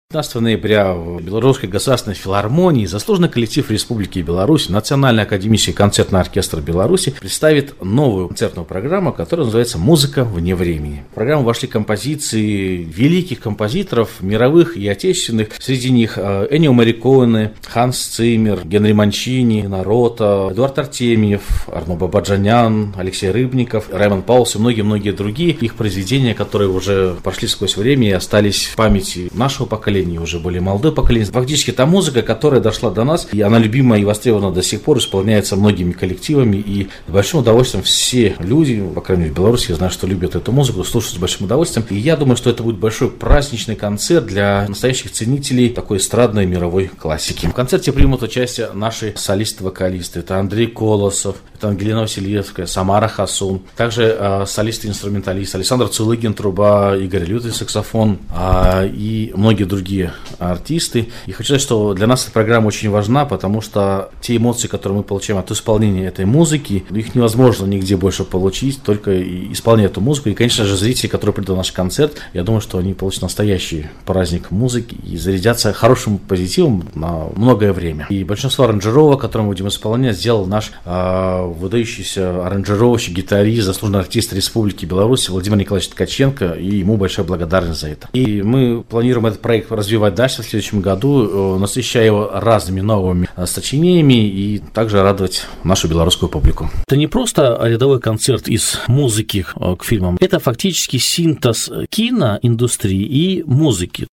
15 ноября в Белорусской государственной филармонии заслуженный коллектив Республики Беларусь, Национальный академический концертный оркестр Беларуси представит новую концертную программу, которая называется «Музыка вне времени». В программу вошли композиции великих композиторов, мировых и отечественных. Среди них Эннио Морриконе, Ханс Циммер, Генри Манчини, Нарота, Эдуард Артемьев, Арно Бабаджанян, Алексей Рыбников, Раймонд Паулс и многие-многие другие. Их произведения, которые уже прошли сквозь время и остались в памяти нашего поколения, уже более молодое поколение. Фактически та музыка, которая дошла до нас, и она любима и востребована до сих пор, исполняется многими коллективами, и с большим удовольствием все люди, по крайней мере в Беларуси, я знаю, что любят эту музыку, слушают с большим удовольствием. И я думаю, что это будет большой праздничный концерт для настоящих ценителей такой эстрадной мировой классики. В концерте примут участие наши солисты-вокалисты. Это Андрей Колосов, это Ангелина Васильевская, Самара Хасун, также солисты-инструменталисты Александр Цулыгин, труба, Игорь Лютый, саксофон, и многие другие артисты. И хочу сказать, что для нас эта программа очень важна, потому что те эмоции, которые мы получаем от исполнения этой музыки, их невозможно нигде больше получить, только исполняя эту музыку. И, конечно же, зрители, которые придут на наш концерт, я думаю, что они получат настоящий праздник музыки и зарядятся хорошим позитивом на многое время. И большинство аранжировок, которые мы будем исполнять, сделал наш выдающийся аранжировщик, гитарист, заслуженный артист Республики Беларусь Владимир Николаевич Ткаченко, и ему большая благодарность за это. И мы планируем этот проект развивать дальше в следующем году, насыщая его разными новыми сочинениями и также радовать нашу белорусскую публику. Это не просто рядовой концерт из музыки к фильмам, это фактически синтез киноиндустрии и музыки.